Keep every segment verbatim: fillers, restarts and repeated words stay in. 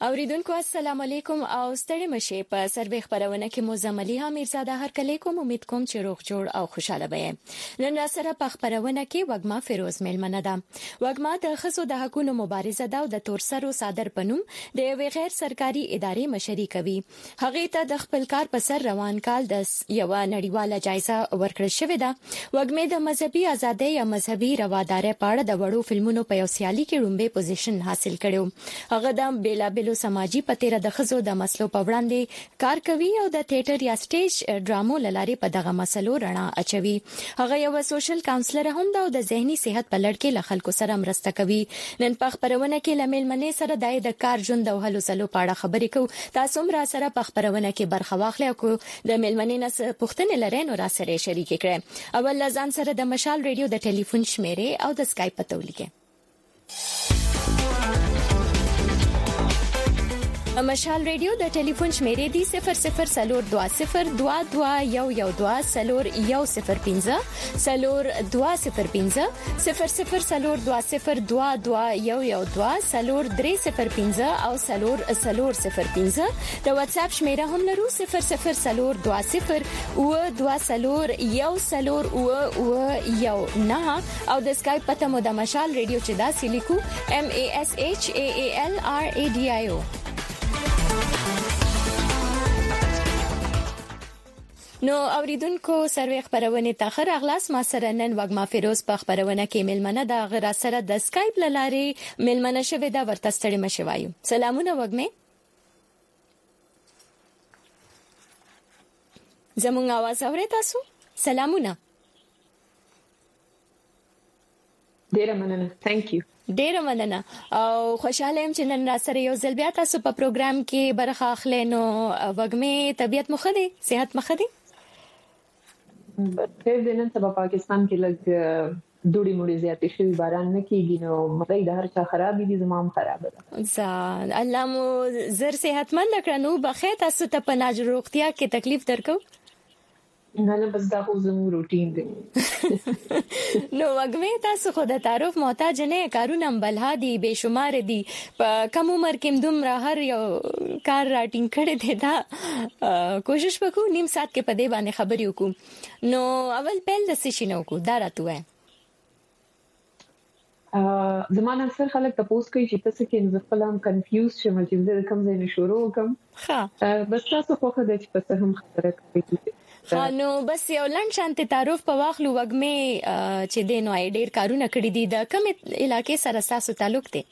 اوریدونکو السلام علیکم او ستړي مشه په سروي خبرونه کې مزملي امیرزاده هر کله کوم امید کوم چې روغ جوړ او خوشاله وي نن را سره په خبرونه کې وګما فیروز ملمنه ده وګما د خصو د حقوقو مبارزه ده او د تورسرو صادر پنوم د یو غیر سرکاري ادارې مشري کوي هغه ته د خپل کار په سر روان کال د یو نړیواله جایزه ورکړل شوې ده وګمې د مذهبي ازادۍ یا مذهبي روادارۍ په اړه د وړو فلمونو په یو سیالي کې رومبه پوزیشن حاصل کړو هغه د بیلابل سماجی پتیره د خزو د مسلو په وړاندې کار کوي او د تیاتر یا سټیج ډرامو لاري په دغه مسلو رڼا اچوي هغه یو سوشل کاونسلر هم ده او د ذهني صحت په لړ کې له خلکو سره مرسته کوي نن په خبرونه کې لمل منې سره د کار ژوند او هلو سلو په اړه خبرې کوو تاسو هم را سره په خبرونه کې برخه واخلئ او د ملمنې نس پښتنې لري نو را سره شریک کړئ اول ځان سره د مشال ریډیو د ټلیفون شمیره او د سکایپ په تولیکه مشال ریډیو د ټلیفون شمیرې دی صفر صفر سلور دوا صفر دوا دوا یو یو دوا سلور یو صفر پنځه سلور دوا صفر پنځه صفر صفر سلور دوا صفر دوا دوا یو یو دوا سلور درې صفر پنځه او سلور سلور صفر پنځه د واتس اپ شمیره هم لرو صفر صفر سلور دوا صفر او دوا سلور یو سلور او او یو نه او د سکایپ پته مو د مشال ریډیو چې دا سلیکو ام ا اس اچ ا ا ال ار ا ډي آی او نو اوریدونکو سروي خبرونه تاخر اغلاس ما سره نن وګما فیروز په خبرونه کې ملمنه د غیر سره د سکایپ لاري ملمنه شوه دا ورته ستړي مشوایو سلامونه وګمه زموږ आवाज اورئ تاسو سلامونه ډیره مننه ثانک یو ډیره مننه او خوشاله يم چې نن را سره یو ځل بیا تاسو په پروګرام کې برخه اخلئ نو وګمه طبيعت مخ دي صحت مخ دي په دې نن سبا پاکستان کې لګ دوړي موړي زیاتې شوی باران نه کیږي نو مګي د هر چا خراب دي زمام خراب ده ځان الله مو زر صحتمند کړنو بخیر تاسو ته په ناج روغتیا کې تکلیف درکو نه نه بس دا خو زموږ روټین دی نو وګوي تاسو خو د تعارف محتاج نه کارونه بلها دي بشمار دي په کم عمر کې دومره هر یو کار راټینګ کړي دي دا کوشش وکړو نیم سات کې په دې باندې خبرې وکړو نو اول پهل د سشینو کو دا راته ا زمانه اکثر خلک تاسو کوي چې تاسو کې ځکلام کنفیوز شوم چې زه کوم ځای نه شروع کوم ها بس تاسو خو خدای چې تاسو هم خبره کوي نو بس یو لند شانته تعارف په واخلو وګمه چې دینو اې ډیر کارونه کړی دي د کوم علاقې سره تاسو تعلق دی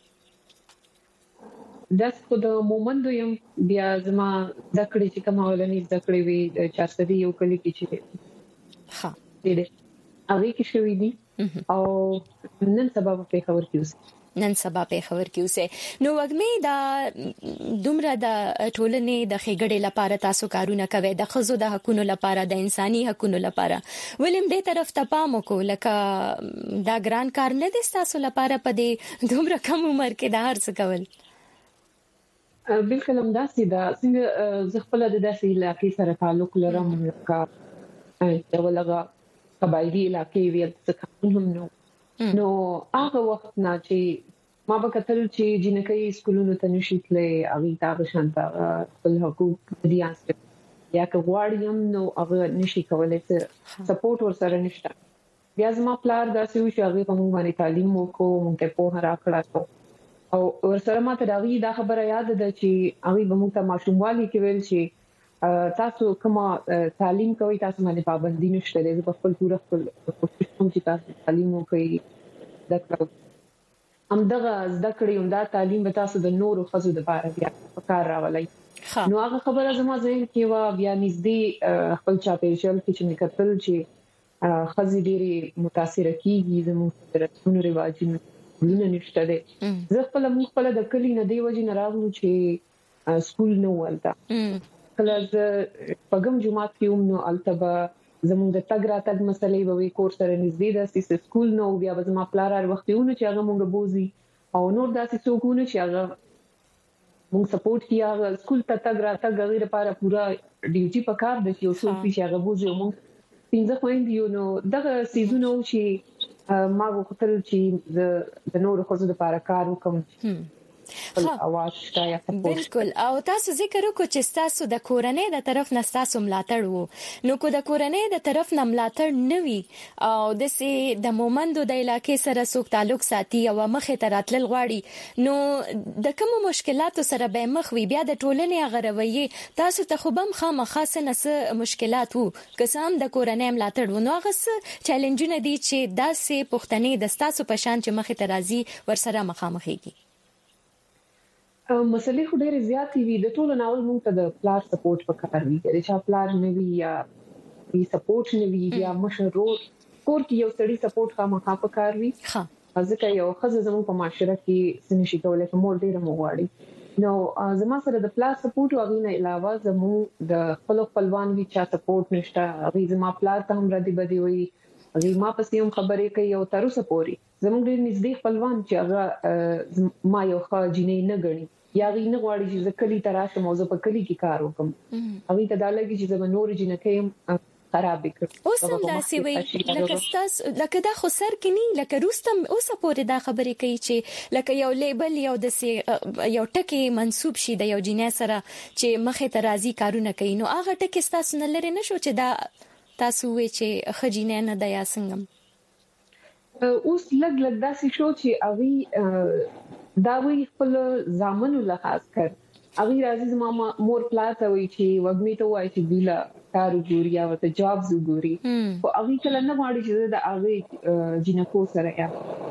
د خو د مومند یم بیا زما ذکرې چې کوم ولني ذکرې وی چارسدي یو کلی کې چې ها دې هغه کې شوې دي او نن سبا په خبر کېوس نن سبا په خبر کې اوسه نو وګمه دا دومره د ټولنې د خېګړې لپاره تاسو کارونه کوي د خزو د حقوقو لپاره د انساني حقوقو لپاره ولیم دې طرف ته پام وکړو لکه دا ګران کار نه دي تاسو لپاره په دې دومره کم عمر کې د هر څه کول بالکل هم داسې دا څنګه زه خپل د داسې علاقې سره تعلق لرم کا دا ولغه قبایلی علاقې ویل څه هم نو نو هغه وخت نه چې ما به کتل چې جنکې سکولونو ته نشیتلې اغه تاسو شانته خپل حقوق دي استه یا که غواړم نو هغه نشي کولای چې سپورټ ورسره نشته بیا زما پلار داسې و چې هغه په موږ باندې تعلیم وکړو موږ ته په هر اړه او ورسره ماته دا خبره یاد ده چې هغه به موږ ته ماشوموالي کې ویل چې تاسو کومه تعلیم کوي تاسو باندې پابندي نشته د خپل پوره خپل کوشش کوم چې تاسو تعلیم وکړئ دغه هم دغه ذکرې هم دا تعلیم به تاسو د نورو خزو د لپاره بیا کار راولي نو هغه خبره زما ذهن کې و بیا نږدې خپل چاپېریال کې چې نکتل چې خزي ډېری متاثر کیږي زموږ رسمونو رواجونو نه نشته ده زه خپل مخ په د کلی نه دی وځي نه راغلو چې سکول نه ولته کله پغم جمعات کې هم نو التبا زموږ د تګ راتګ مسلې به وي کور سره نږدې ده چې سکول نو بیا به زما پلار هر وختونه چې هغه مونږ بوزي او نور داسې څوکونه چې هغه مونږ سپورټ کیه سکول ته تګ راتګ غیر لپاره پورا ډیوټي پکار د یو څو چې هغه بوزي مونږ پنځه خويندې نو دغه سیزونو چې ما غوښتل چې د نور خزو لپاره کار وکم خپل اواز شته یا سپورټ. بالکل. او تاسو ذکر وکړو چې تاسو د کورنۍ د طرف نه تاسو ملاتړ وو، نو کو د کورنۍ د طرف نه ملاتړ نوي او د سي د مومندو د علاقې سره څوک تعلق ساتي او مخه ته راتلل غواړي، نو د کوم مشکلاتو سره به مخ وي؟ بیا د ټولنې غروي تاسو ته خو بم خامخاسه نس مشکلات وو، قسم د کورنۍ ملاتړ ونه غس چیلنجونه دي چې داسې پښتنې د تاسو په شان چې مخه ته راځي ورسره مخامخېږي. مسلې خو ډېرې زیاتې وي. د ټولو ناول موږ ته د پلار سپورټ پکار وي، چې پلار نه وي یا وی سپورټ نه وي یا مشرور کور کې یو سړی سپورټ خامخا پکار وي. ها ځکه یو خزه زموږ په معاشره کې سنشي کولای چې مور ډېر موغواړي. نو زما سره د پلار سپورټ او غینه علاوه زموږ د خپل خپلوان وی چا سپورټ نشته. غي زما پلار ته هم ردی بدی وي، غي ما پسې هم خبرې کوي او تر اوسه پوري زموږ ډېر نږدې خپلوان چې هغه ما یو ښه جنې نه غني یا غي نه غواړي چې زکلی تراشه موضوع په کلی کې کار وکم. هغه ته دا لګي چې زما نور جنې کوي خراب وکړ. اوس هم دا سی وی لکه تاسو لکه دا خو سر کې نه لکه روستم اوسه پورې دا خبرې کوي چې لکه یو لیبل یو د سی یو ټکی منسوب شي د یو جنې سره چې مخه ته راځي کارونه کوي، نو هغه ټکی تاسو نه لري نشو چې دا تاسو وی چې خجینه نه د یا څنګه اوس لګ لګ داسې شو چې اوی دا وی خپل ځامنو لحاظ کړ. اوی راځي ماما مور پلاته وی چې وګمی ته وای چې بیلا کار ګوري یا ته جابز ګوري، او اوی کله نه وړي چې دا اوی جنکو سره یا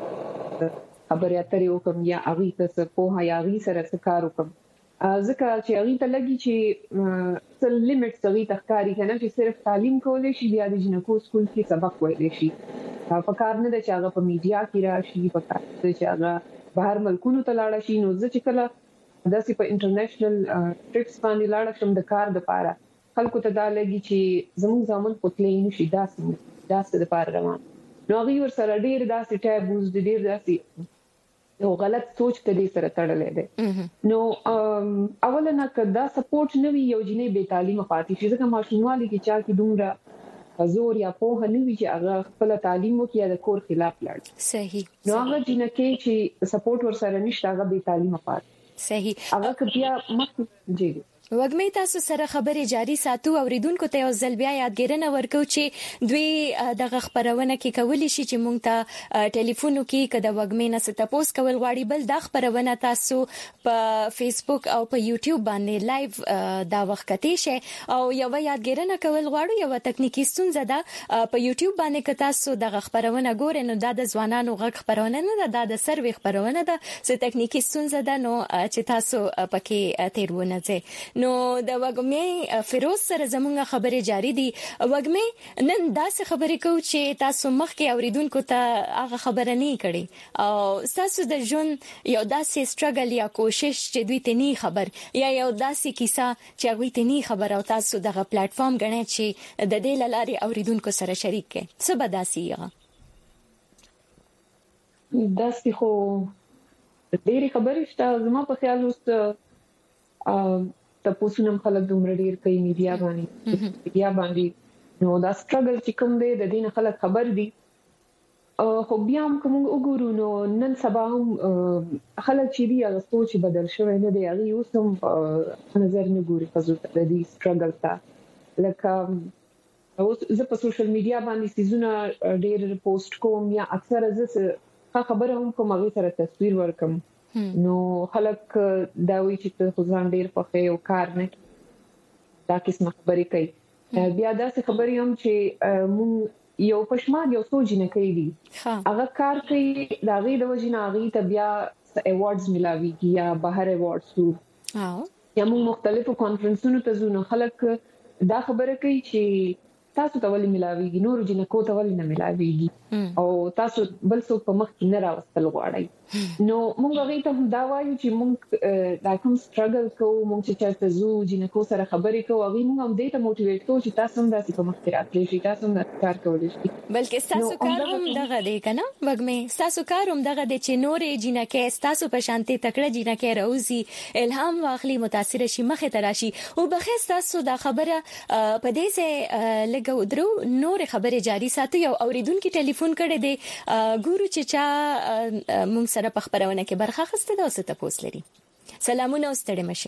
خبرې اترې وکم یا اوی ته په یا اوی سره کار وکم. ځکه چې اوی ته لګي چې څل لیمټ سوي تخکاری کنه چې صرف تعلیم کولای شي بیا د جنکو سکول کې سبق وایي شي. په کار نه د چاغه په میډیا کې راشي، په کار د چاغه بهر ملکونو ته لاړ شي. نو ځکه کله داسې په انټرنیشنل ټریپس باندې لاړ شم د کار د پاره خلکو ته دا لګي چې زموږ ځامن پتلې نشي داسې داسې د پاره روان. نو هغه ور سره ډیر داسې ټابوز د ډیر داسې یو غلط سوچ ته دې سره تړلې ده. نو اوله کدا سپورټ نوي یو جنې به تعلیم پاتې شي، ځکه ماشوموالي کې چا کې دومره زور یا په نه وی چې هغه خپل تعلیم وکړي د کور خلاف لړ. صحیح. نو هغه جنکه چې سپورټ ور سره نشته هغه به تعلیم پاتې. صحیح. هغه بیا مخ جی وګمې تاسو سره خبرې جاري ساتو او ریدونکو ته یو ځل بیا یادګیرنه ورکو چې دوی دغه خبرونه کې کولی شي چې مونږ ته ټلیفون وکړي کده وګمې نه ستاسو کول غواړي، بل د خبرونه تاسو په فیسبوک او په یوټیوب باندې لایو دا وخت کې شي او یو یادګیرنه کول غواړو یو تکنیکی ستونزه ده په یوټیوب باندې که تاسو دغه خبرونه ګورئ نو دا د ځوانانو غږ خبرونه نه ده، د سروي خبرونه ده چې تکنیکی ستونزه ده نو چې تاسو پکې تیرونه ځئ. نو د وګمې فیروز سره زموږه خبرې جاری دي. وګمې نن داسې خبرې کوو چې تاسو مخکې اوریدونکو ته هغه خبره نه کړي او تاسو د ژوند یو داسې سټرګل یا کوشش چې دوی ته نه خبر یا یو داسې کیسه چې هغه ته نه خبر او تاسو دغه پلیټ فارم غنئ چې د دې لارې اوریدونکو سره شریک کړئ. څه به داسې یغه داسې خو ډېری خبرې شته زما په خیال اوس تاسو نن خلک دومره ډیر کوي میډیا باندې میډیا باندې نو دا سټرګل چې کوم دی د دین خلک خبر دي. خو بیا هم کوم وګورو نو نن سبا هم خلک چې دی هغه سوچ بدل شوی نه دی، هغه اوس هم نظر نه ګوري په ځو د دې سټرګل ته. لکه اوس زه په سوشل میډیا باندې سيزونه ډیر پوسټ کوم یا اکثر زه خبره هم کوم هغه سره تصویر ورکم نو خلک دا وی چې ته ځان ډیر په یو کار نه دا قسم خبرې کوي. بیا دا څه خبرې هم چې مون یو پښمان یو سوچ نه کوي دي هغه کار کوي دا غي د وجنه غي ته بیا ایوارډز ملاويږي یا بهر ایوارډز وو او یا مون مختلفو کانفرنسونو ته ځو. خلک دا خبره کوي چې تاسو ته ولې ملاويږي نور جنکو ته ولې نه ملاويږي او تاسو بل څوک په مخ کې نه راوستل غواړي. نو مونږ غوښتل ته دا وایو چې مونږ دا کوم سټرګل کوو، مونږ چې چاته زو جنکو سره خبرې کوو هغه مونږ هم دې ته موټیویټ کوو چې تاسو هم داسې په مخ کې راتلئ شي، تاسو هم کار کولای شئ. بلکې تاسو کار هم دغه دی کنه وګمې تاسو کار هم دغه دی چې نورې جنکه تاسو په شانتي تکړه جنکه راوزي الهام واخلي متاثر شي مخه تراشي او بخښ تاسو دا خبره په دې سه لګو درو نور خبره جاری ساتي او اوریدونکو ټلیفون کړي دي ګورو چې چا مونږ سره په خبرونه کې برخه خسته ده او څه تاسو لري. سلامونه ستړي مشه.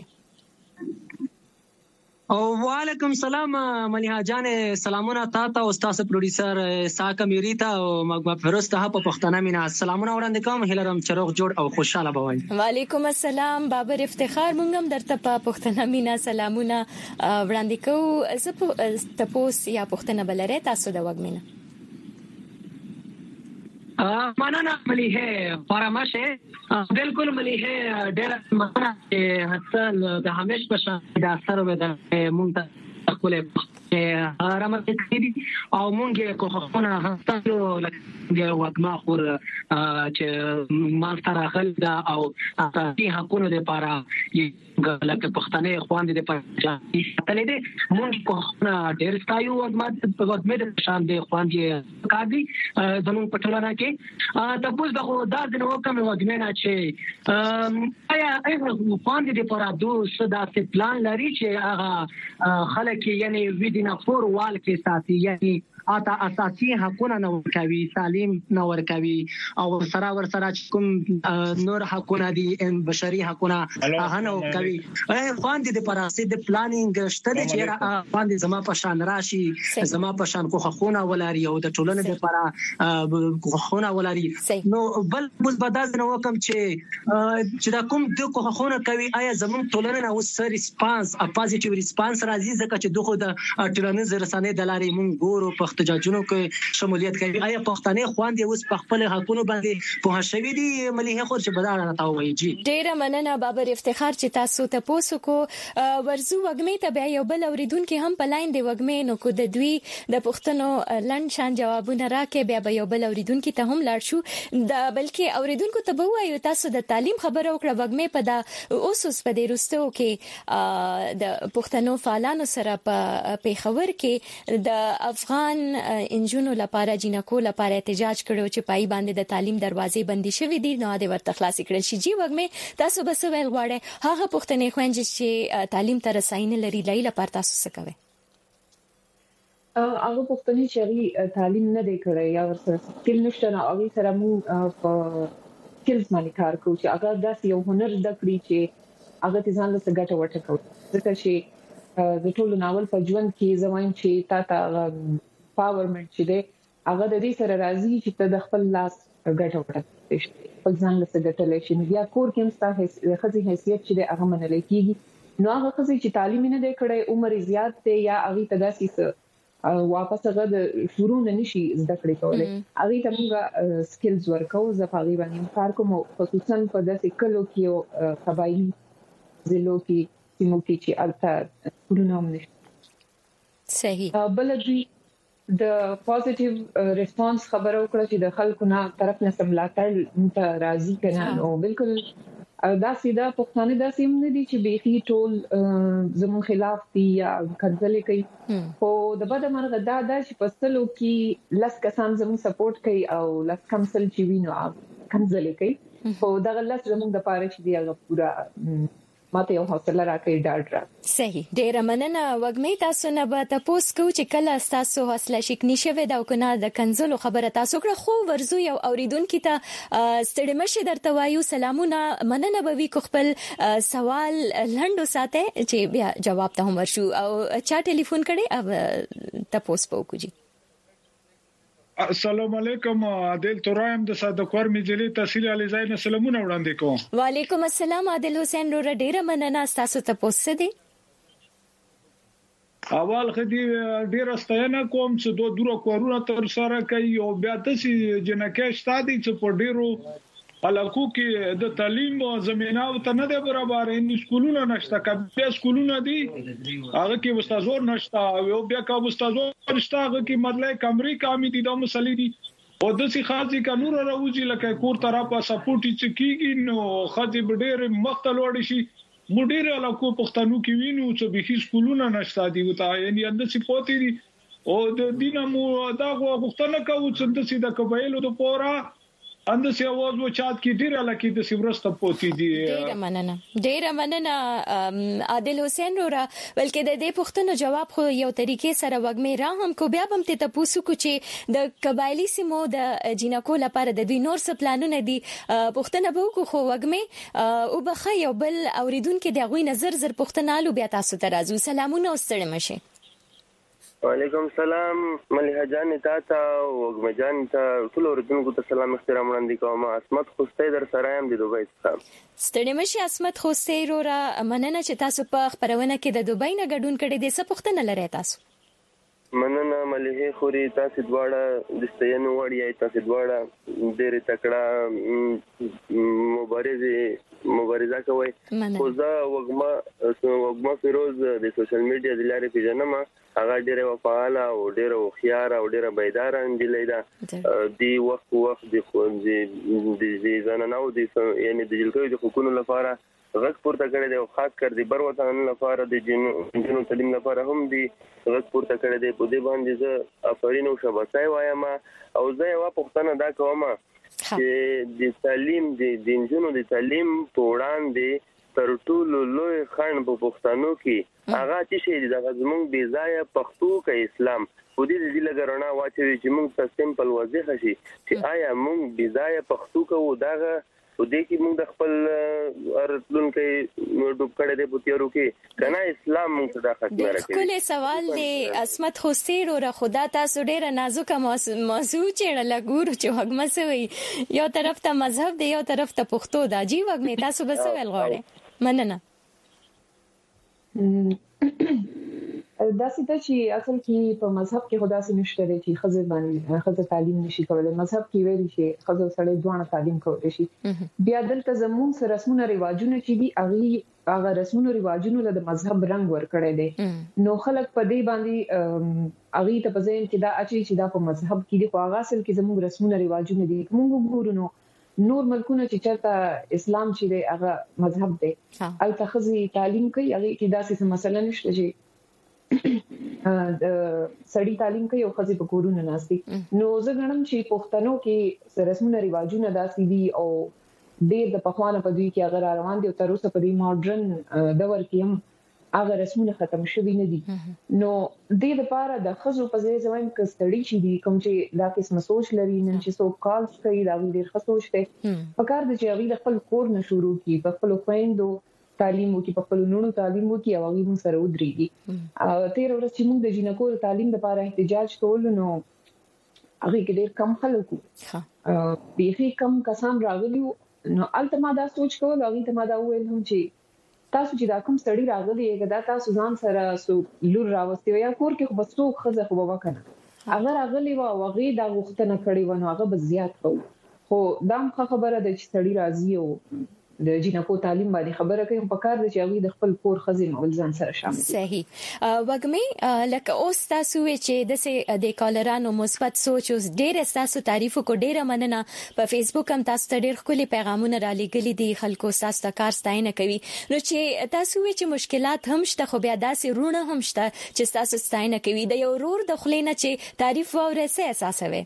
او وعلیکم السلام مليحه جان، سلامونه تاسو او تاسو پروډوسر ساکه میریتا او مګما فیروز ته په پښتنه مینا سلامونه وړاندې کوم. هلرم چروغ جوړ او خوشاله بوي. وعلیکم السلام بابر افتخار، مونږ هم درته په پښتنه مینا سلامونه وړاندې کوو. زه تاسو یا پښتنه بلره تاسو د وګمنه مننه مليحه فرماشه بالکل مليحه ډېر مننه چې حسن د همیش په شان د اثر و د مونږ خپل رامت کړي او مونږه کوخونه هڅو لکه وګما خور چې ما سره خل دا او اساسي حقوقو لپاره لکه پښتنې خوان دي په ځای تلې دي مونږ کوخونه ډېر ستایو وګما په وګمه د شان دي خوان دي کاږي زموږ په ټولنه کې تاسو دغه دا د نو کوم وګمه نه چې آیا ایغه خوان دي لپاره دوه صدا پلان لري چې هغه خلک یعنی ویدینه فور وال کې ساتي یعنی اته اساسي حقوقونه نو کوي، تعلیم نو ورکوي او سره ور سره کوم نور حقوقونه دي بشري حقوقونه هغه نو کوي. خوان دي د پراسي د پلانینګ شته چې خوان دي زما په شان راشي، زما په شان کو حقوقونه ولري او د ټولنې لپاره حقوقونه ولري. نو بل بل بداز نو کوم چې چې دا کوم د حقوقونه کوي آیا زموږ ټولنه اوس ریسپانس ا پوزټیو ریسپانس راځي ځکه چې دغه د ټولنیز رسنۍ د لارې مونږ ګورو په احتجاجونو کې شمولیت کوي. آیا پښتنې خوان دي اوس په خپل حقوقو باندې په شوي دي مليحه خور چې بدل راته وایي؟ جی ډیره مننه بابر افتخار چې تاسو ته پوسو کو ورزو وګمې ته بیا یو بل اوریدونکو هم په لاین دی وګمې نو کو د دوی د پښتنو لند شان جوابونه راکې بیا به یو بل اوریدونکو ته هم لاړ شو د بلکې اوریدونکو ته به وایو تاسو د تعلیم خبره وکړه وګمې په د اوسوس په دې رستو کې د پښتنو فعالانو سره په پیښور کې د افغان انجونو لپاره جنکو لپاره احتجاج کړو چې پای باندې د تعلیم دروازې بندي شوې دي نو د ورته خلاص کړل شي. جی وګمې تاسو به څه ویل غواړئ هغه پښتنې خويندې چې تعلیم ته رساینه لري لای لپاره تاسو څه کوئ؟ هغه پښتنې چې تعلیم نه دی کړی یا ورسره سکل نشته نو هغه سره موږ په سکلز باندې کار کوو چې هغه داسې یو هنر زده کړي چې هغه ځان له څه ګټه ورته کوي. ځکه چې د ټولو ناول په ژوند کې زموږ چې تا ته پاورمنت چې دی هغه د دې سره راځي چې ته د خپل لاس ګټه وکړې شي، خپل ځان له څه ګټه لشي. بیا کور کې هم ستاسو خزي حیثیت چې دی هغه منل کیږي. نو هغه خزي چې تعلیم نه دی کړی عمر زیات دی یا هغه ته داسې واپس هغه د شروع نه نشي زده کړې کولای هغه ته موږ سکلز ورکو زفاغي باندې کار کوم خصوصا په داسې کلو کې قبایلی ضلعو کې سیمو کې چې البته ټولنه هم نشته. صحیح. بل دوی د پوزټیو ریسپانس خبرو کړه چې د خلکو نه طرف نه سملاټر ته راضي کنه او بالکل دا سیده پښتانه دا سیم نه دي چې بيخي ټول زمون خلاف دي یا کنځلې کوي. خو د بده مرغه دا د شپستلو کې لاس کسان زمون سپورټ کوي او لاس کمسل چې وینو کنځلې کوي. خو دا غلط زمون د پاره چې دی هغه پورا ماته یو حوصله راکړي ډاډ را. صحیح. ډیره مننه وګمې تاسو نه به تاسو کو چې کله تاسو حوصله شکنی شوه دا کنه د کنزلو خبره تاسو کړه خو ورزو یو اوریدونکو ته ستړي مشه درته وایو سلامونه مننه به وی خپل سوال لندو ساته چې بیا جواب ته هم ورشو او چا ټلیفون کړي او تاسو پوکو جی. السلام علیکم عادل ترایم د صادقور مجلې تحصیل علي زاین سلامونه وړاندې کوم. وعلیکم السلام عادل حسین رو ډیره مننه تاسو ته پوسه دي. اول خدي ډیره ستاینه کوم چې دوه دورو کورونه تر سره کوي او بیا تاسو جنکه شتادي چې په ډیرو علاقو کې د تعلیم زمينه او ته نه دی برابر ان سکولونه نشته کبه سکولونه دي هغه کې استادور نشته او بیا کا استادور نشته هغه کې مطلب کمرې کمی دي د مسلې دي او د سي خاصي قانون راوځي لکه کور طرفه سپورټ چې کیږي نو خاصي ډېر مختلف شي مډیر علاقو پښتنو کې وینو چې به سکولونه نشته دي او ته یعنی اند سي پوتې دي او د دینه مو دا غوښتنه کوي چې د سي د قبایلو د پورا اند سی आवाज و چات کی ډیره لکه د سیورسته پوتی دي. ډیره مننه ډیره مننه عادل حسین رورا، بلکې د دې پوښتنو جواب خو یو طریقې سره وګمې را هم کو بیا هم ته تاسو کو چې د قبایلی سیمو د جنکو لپاره د دوی نور څه پلانونه دي پوښتنه به وکړو خو وګمې او بخا یو بل اوریدونکو د غوي نظر زر پوښتنه الو بیا تاسو ته راځو. سلامونه واستړی مشه. وعلیکم السلام مليحه جان تاته وګم جان ته ټول اوریدونکو ته سلام احترام وړاندې کوم. اسمت خوسته در سره يم د دوبۍ څخه. ستړي مشه اسمت خوسته رورا، مننه چې تاسو په خبرونه کې د دوبۍ نه ګډون کړی د څه پوښتنه لرئ تاسو؟ مننه مليحه خوري تاسو دواړه د ستینو وړي تاسو دواړه ډېر تکړه مبارزه مبارزه کوي. خو زه وګما وګما فیروز د سوشل میډیا د لارې پیژنم. هغه ډېر وفعال او ډېر خيار او ډېر بیدار انجلۍ ده. دی وخت وخت د د د زنانو د یعنی د جلکو د حقوقو لپاره غږ پورته کړی دی او خاص کر د بر وطن لپاره د جنونو تعلیم لپاره هم دی غږ پورته کړی دی. په دې باندې زه افرین او شاباسي وایم او زه یو پوښتنه دا کوم چې د تعلیم د جنونو د تعلیم په وړاندې تر ټولو لوی خنډ په پښتنو کې هغه چې د زمونږ بې ځای پښتو کې اسلام په دې د لګرنا واچوي چې موږ ته سیمپل وضاحت شي چې آیا موږ بې ځای پښتو کوو داغه و دې کې موږ د خپل ارتلون کې ډوب کړی دی په تیارو کې کنه اسلام موږ ته دا ختمه راکړي. کله سوال دی اسمت خوسیر او خدا تاسو ډیره نازکه موضوع چې لګور چې وګم سوي یو طرف ته مذهب دی یو طرف ته پښتو دا جی وګم تاسو بس ول غواړي. مننه. دا څه چې اصل کې په مذهب کې خدا سي نشته چې خزه باندې خزه تعلیم نشي کولای. مذهب کې ویل شي خزه سره ځوان تعلیم کولای شي. بیا دلته زموږ سره رسمونه ریواجونه چې دي اغي هغه رسمونه ریواجونه له مذهب رنگ ور کړی دي نو خلک په دې باندې اغي ته په ځین کې دا اچي چې دا په مذهب کې دي خو هغه اصل کې زموږ رسمونه ریواجونه دي. موږ ګورو نور ملکونه چې چرته اسلام چې دی هغه مذهب دی الته خزي تعلیم کوي هغه کې داسې مثلا نشته چې سړی تعلیم کوي او خزي په کورونه ناشتي. نو زه غنم چې پښتنو کې رسمونه ریواجونه داسې دي او ډېر د پخوانه په دوی کې هغه روان دي او تر اوسه په دې ماډرن دور کې هم هغه رسمونه ختم شوي نه دي. نو د دې لپاره د خزو په ځای ځوان کې ستړي شي دي کوم چې دا قسم سوچ لري نن چې څوک کال کوي دا ډېر ښه سوچ دی. پکار د چې هغه خپل کور نه شروع کی په خپل خويندو تعلیم وکي په خپل نونو تعلیم وکي او هغه مون سره ودرېږي. او تیر ورځ چې موږ د جنکو تعلیم لپاره احتجاج کول نو هغه کې ډېر کم خلکو ها بیخي کم کسان راغلي نو الته ما دا سوچ کول هغه ته ما دا ویل هم چې تاسو چې دا کوم ستړي راغلي دا تاسو ځان سره سو لور راوستي یا کور کې خو بسو خزه خو وکنه اگر راغلي وا وغي دا وختنه کړی ونه هغه به زیات خو خو دا خبره د چړي راځي او د جنکو تعلیم باندې خبره کوي په کار د چاوي د خپل کور خزي مول ځان سره شامل. صحیح. وګمې لکه اوس تاسو چې د د کالرانو مثبت سوچ اوس ډېر تاسو تعریف کو ډېر مننه. په فیسبوک هم تاسو ته ډېر خولي پیغامونه را لګلي دي خلکو تاسو ته کار ستاینه کوي. نو چې تاسو چې مشکلات هم شته خو بیا داسې رونه هم شته چې تاسو ستاینه کوي د یو رور د خلینه چې تعریف وره سه اساسوي.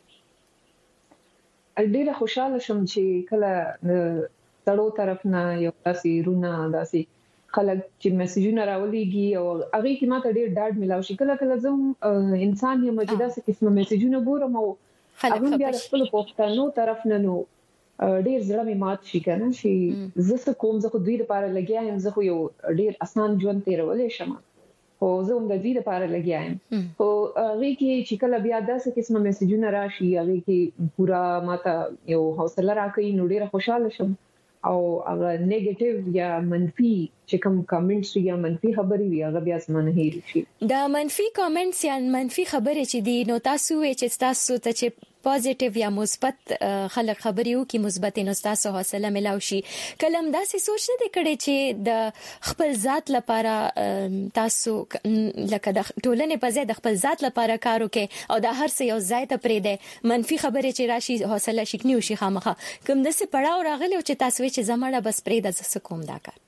ډېر خوشاله شم چې کله تړو طرف نه یو تاسو رونه داسې خلک چې میسجونه راولېږي او هغه کې ماته ډېر ډاډ ملاوي شي. کله کله زه انسان یم چې داسې قسمه میسجونه ګورم او هغه بیا خپل پښتنو طرف نه نو ډېر زړه مې مات شي کنه چې زه کوم زه خو دوی لپاره لګیا یم زه خو یو ډېر اسان ژوند تیرولې شم او زه هم د دې لپاره لګیا یم. او هغه کې چې کله بیا داسې قسمه میسجونه راشي هغه کې پورا ماته یو حوصله راکړي نو ډېر خوشاله شم. او هغه نیگیټیو یا منفي چې کوم کامنټس یا منفي خبري وي هغه بیا سمانه هیر شي. دا منفي کامنټس یا منفي خبرې چې دي نو تاسو چې تاسو ته چې پوزټیو یا مثبت خلک خبري وکي مثبت نو تاسو حوصله ملاوي شي. کلم داسې سوچ نه کړي چې د خپل ذات لپاره تاسو لکه د ټولنې په ځای د خپل ذات لپاره کار وکي او د هر څه یو ځای ته پرې ده منفي خبرې چې راشي حوصله شکنیو شي خامخه کوم د څه پړاو راغلی او چې تاسو چې زمړه بس پرې د څه کوم دا کار.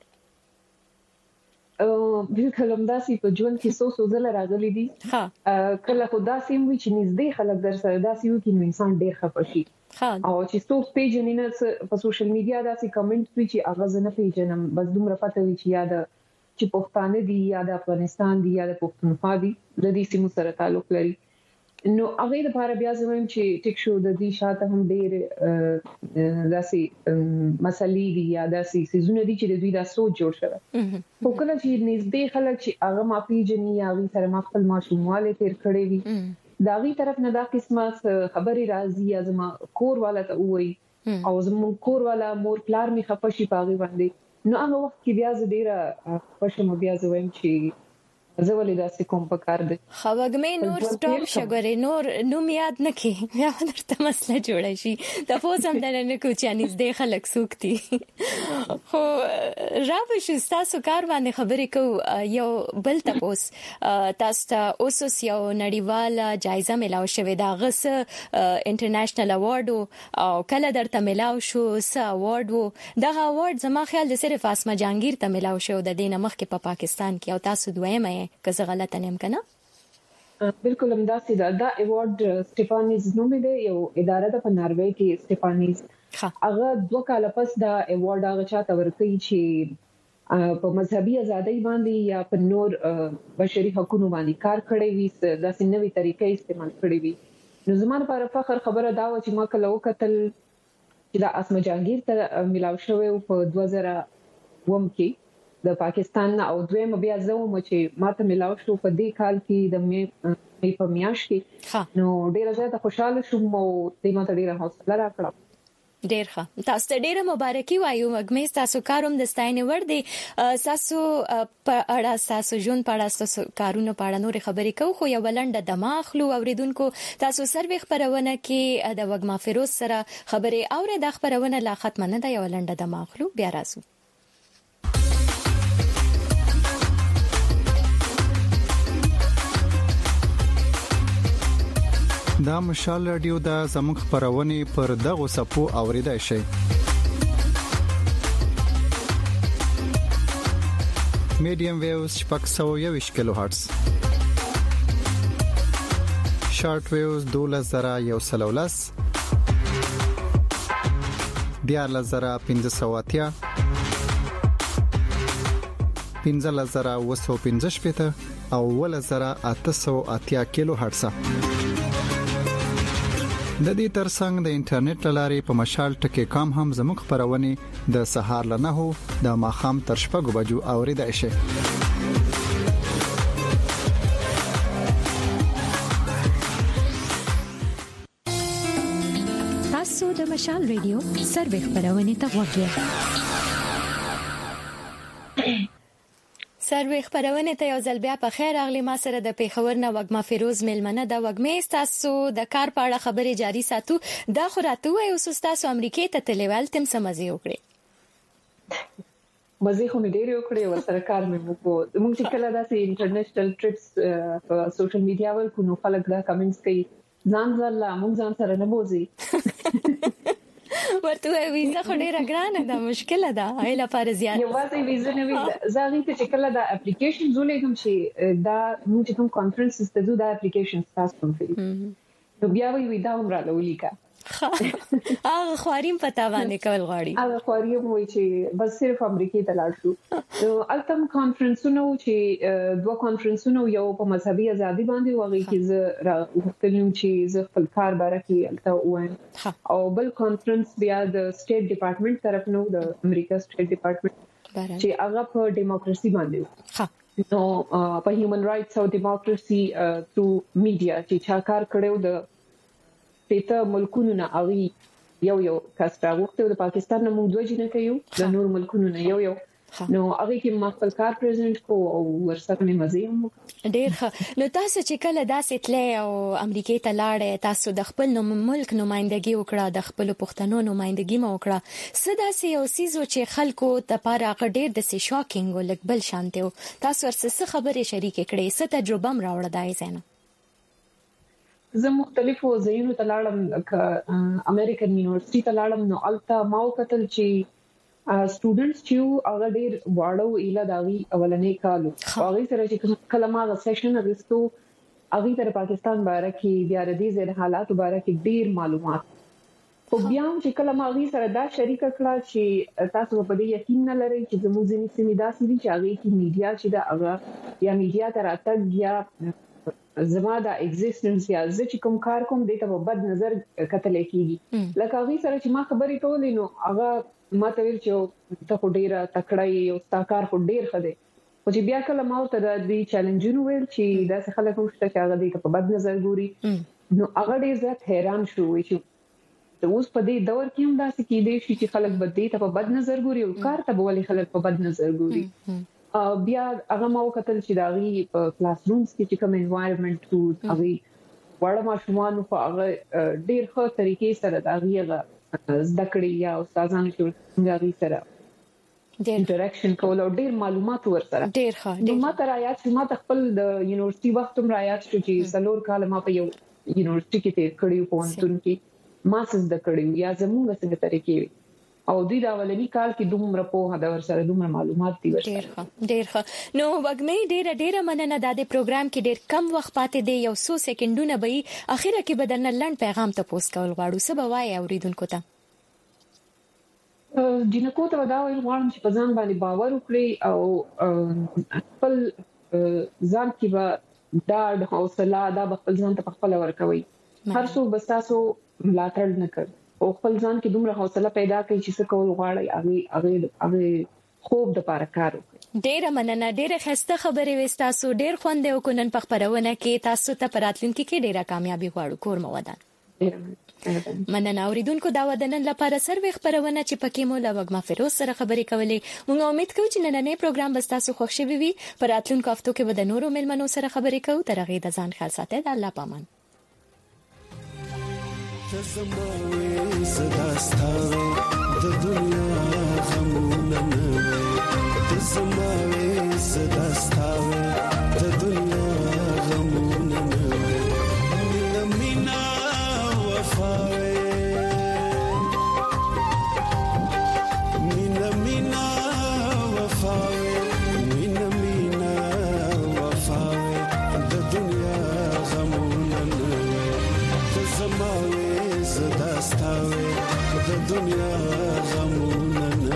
او بالکل هم داسې په ژوند کې سو سو زله راغلي دي. ها کله خدا سیم وی چې نږدې خلک در سره داسې وي چې انسان ډېر خفه شي او چې څوک پیژنې نه په سوشل میډیا داسې کمنټ وی چې هغه نه پیژنم بس دومره پته وی چې یاد چې پښتانه دي یا د افغانستان دي یا د پښتونخوا دي د دې سیمو سره تعلق لري نو هغه د لپاره بیا زموږ چې ټیک شو د دې شاته هم ډېر داسې مسلې دي یا داسې سيزونه دي چې د دوی د سوچ جوړ شوی خو کله چې نږدې خلک چې هغه ما پیژني یا هغه سره ما خپل ماشومواله تیر کړی وي دا غي طرف نه دا قسمه خبري راځي یا زما کور والا ته وایي او زمون کور والا مور پلار می خپشي پاغي باندې نو هغه وخت کې بیا زه ډیره خوشم بیا زه وایم چې زه ولې داسې کوم پکار دي خوګمې نور سټاپ شګورې نور نوم یاد نکي بیا درته مسله جوړه شي تاسو هم درنه کو چې نږدې خلک سوکتي خو راو شو تاسو کار باندې خبرې کو یو بل تاسو تاسو ته اوس یو نړیواله جایزه ملاو شوې دا غس انټرنیشنل اوارډ او کله درته ملاو شو س اوارډ وو دا اوارډ زما خیال د صرف اسما جهانگیر ته ملاو شو د دینه مخ کې په پاکستان کې او تاسو دویمه که زه غلطه نیم کنه بالکل همداسې دا دا ایوارډ سټيفانیز نوم دی یو اداره ده په ناروې کې سټيفانیز هغه دوه کال پس دا ایوارډ هغه چاته ورکړي چې په مذهبي ازادۍ باندې یا په نور بشري حقوقو باندې کار کړی وي داسې نوې طریقې استعمال کړې وي نو زموږ لپاره فخر خبره دا و چې ما کله وکتل چې دا اسما جهانگیر ته ملاو شوی په دوه زره اووه کې د پاکستان او دویم بیا زوم چې ماته ملاو شو په دې کال کې د می په میاش کې نو ډیره زیاته خوشاله شوم او دې ماته ډیره حوصله راکړه ډیر ښه تاسو ته ډیره مبارکي وایو مګمې تاسو کاروم د ستاینې ور دي تاسو په اړه تاسو جون په اړه تاسو کارونه په اړه نور خبرې کوو خو یو بلنده دماغ لو اوریدونکو تاسو سروي خبرونه کې د وګما فیروز سره خبرې اوري د خبرونه لا ختم نه ده یو بلنده دماغ لو بیا راځو دا مشال رادیو دا زموږ خبرونه پر دغه سپو اوریدای شي میډیم ویوز شپږ سوه یوویشت کیلو هرتز شارټ ویوز دوله زره یو سل ولس دیارلس زره پنځه سوه اتیا پنځلس زره اوه سوه پنځه شپېته او اوولس زره اته سوه اتیا کیلو هرتز د دې ترڅنګ د انټرنیټ لارې په مشال ټکی کام هم زموږ خبرونه د سهار له نهو د ماخام تر شپږو بجو اوریدای شي تاسو د مشال ریډیو سروي خبرونه ته وګورئ سروي خبرونه ته یو ځل بیا په خیر اغلی ما سره د پیښور نه وګما فیروز ملمنه د وګمې تاسو د کار په اړه خبرې جاری ساتو دا خو راته وای اوس تاسو امریکای ته تلوال تم سمځي وکړي مزه خو مې ډېر وکړي ور سره کار مې وکړو موږ چې کله داسې انټرنیشنل ټریپس په سوشل میډیا ورکو نو خلک دا کمنټس کوي ځان ځل موږ ځان سره نه بوزي ورته ویزه خو ډیره ګرانه ده مشکله ده ایله پر زیات یو واسه ویزه نه ویزه زاغی ته چې کله دا اپلیکیشن زولېږم چې دا موږ چې کوم کانفرنسز ته ځو دا اپلیکیشن تاسو کوم کوي نو بیا وی دا هم را لولیکا هغه خواریم پتا باندې کول غواړي هغه خواریم وای چې بس صرف امریکای ته لاړ شو نو التم کانفرنسونه چې دوه کانفرنسونه یو په مذهبي ازادي باندې وغوي چې زه راغلم چې زه خپل کار بارکه الته وایم او بل کانفرنس بیا د سټیټ ډپارټمنټ طرف نو د امریکا سټیټ ډپارټمنټ چې هغه په دیموکراسي باندې نو په هیومن رائټس او دیموکراسي ثرو میډیا چې چا کار کړو د ته ملکونو نه اوی یو یو کاستا وخت د پاکستان نه موږ دوه جنہ کيو د نور ملکونو نه یو یو نو هغه کې ما خپل کار پریزنټ کو او ورسره مې مزه هم ډېر ښه نو تاسو چې کله داسې تلې او امریکای ته لاړې تاسو د خپل نوم ملک نمائندګي وکړه د خپل پښتنو نمائندګي مو وکړه څه داسې یو سیزو چې خلکو ته پاره غډېر د سي شاکینګ ولک بل شانته تاسو ورسره خبرې شریک کړې څه تجربه م راوړه دای زنه زه مختلفو ځایونو ته لاړم امریکن یونیورسيټي ته لاړم نو الته ما وکتل چې سټوډنټس چې هغه ډېر واړو اله داوی اولنې کالو هغه سره چې کله ما د سیشن اغستو هغه تر پاکستان باره کې بیا د دې حالات باره کې ډېر معلومات خو بیا هم چې کله ما غي سره دا شریک کړه چې تاسو په دې یقین نه لرئ چې زموږ ځینې سیمې داسې دي چې هغه کې میډیا چې دا هغه یا میډیا تر اتګ یا زما دا ایگزیسټنس یا ځکه چې کوم کار کوم دې ته په بد نظر کتل کېږي لکه غي سره چې ما خبرې کولې نو هغه ما ته ویل چې ته خو ډیره تکړه یې او ستاکار خو ډیر خده او چې بیا کله ما ته د دې چیلنجونو ویل چې دا څه خلک هم شته چې هغه دې په بد نظر ګوري نو هغه ډیر زیات حیران شو چې اوس په دې دور کې هم داسې کېدې شي چې خلک بد دي ته په بد نظر ګوري او کار ته ولې خلک په بد نظر ګوري بیا هغه ما وکتل چې دا غي په کلاس رومز کې چې کوم انوایرنمنت ټو هغه وړه ماشومان په هغه ډیر ښه طریقې سره دا غي هغه زده کړې یا استادانو چې څنګه غي سره د انټریکشن کول او ډیر معلومات ورسره ډیر ښه نو ما تر آیات چې ما خپل د یونیورسيټي وخت هم رايات شو چې سلور کال ما په یو یونیورسيټي کې تیر کړی په انټون کې ماسز د کړیو یا زموږ څنګه طریقې او دوی دا ولني کال کې دومره په هدا ور سره دومره معلومات دي ورسره ډیر ښه ډیر ښه نو وګمې ډیر ډیر مننه د دې پروګرام کې ډیر کم وخت پاتې دی یو څو سکندونه به اخیره کې بدلنه لړن پیغام ته پوسټ کول غواړو څه به وایي اوریدونکو ته جنکو ته دا وایي غواړم چې په ځان باندې باور وکړي او خپل ځان کې به دا حوصله دا خپل ځان ته خپل ورکوي هر څو بس تاسو ملاتړ نه کوي او خپل ځان کې دومره حوصله پیدا کوي چې څه کول غواړي هغه هغه هغه خوب د پاره کار وکړي ډیره مننه ډیره خسته خبرې وستاسو ډیر خوند یو کونن په خبرونه کې تاسو ته پراتلونکو کې ډیره کامیابی غواړو کور مو ودان مننه اوریدونکو دا ودانن لپاره سروي خبرونه چې پکې مو لا وګما فیروز سره خبرې کولې موږ امید کوو چې نننې پروګرام به تاسو خوښ شي وي پراتلونکو هفتو کې به د نورو ملمنو سره خبرې کوو تر هغه د ځان خیال ساتئ د الله پامان تزموي زداستاوي د دنیا غمونه نه تزموي زداستاوي د دنیا غمونه نه مینا وفاوي مینا مینا وفاوي مینا مینا وفاوي د دنیا غمونه نه تزموي زداستاوي د دنیا غمونه نه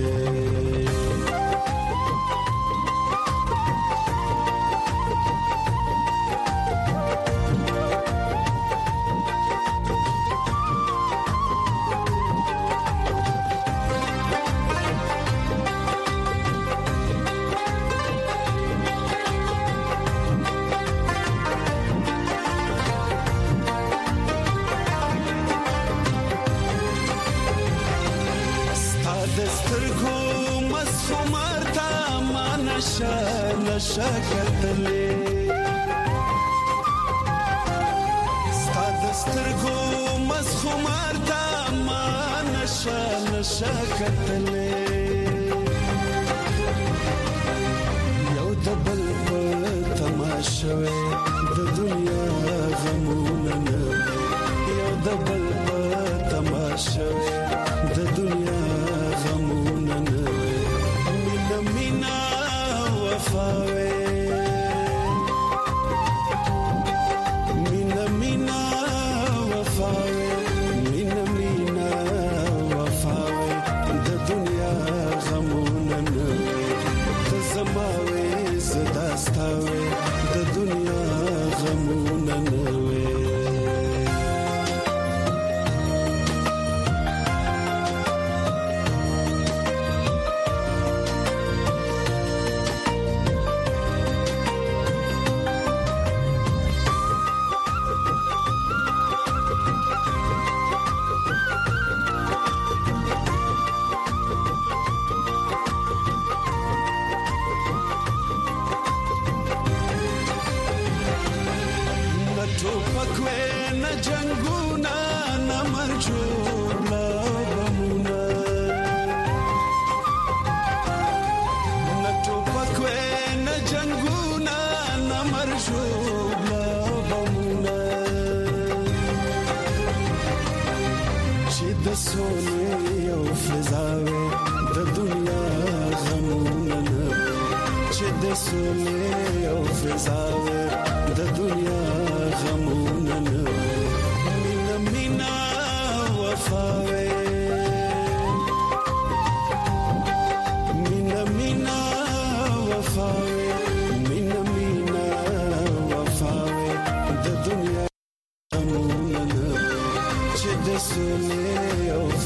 شکتلې ستاد سترګو مسخمار تا ما نشه نشه کتلې یو د بل په تماشوي د دنیا غمونه نه یو د بل په تماشوي د دنیا غمونه نه مینا مینا وفاوي مینا مینا وفاوي مینا مینا وفاوي د دنیا غمونه نه ته زماوي زداستاوي د دنیا غمونه نه وفاوي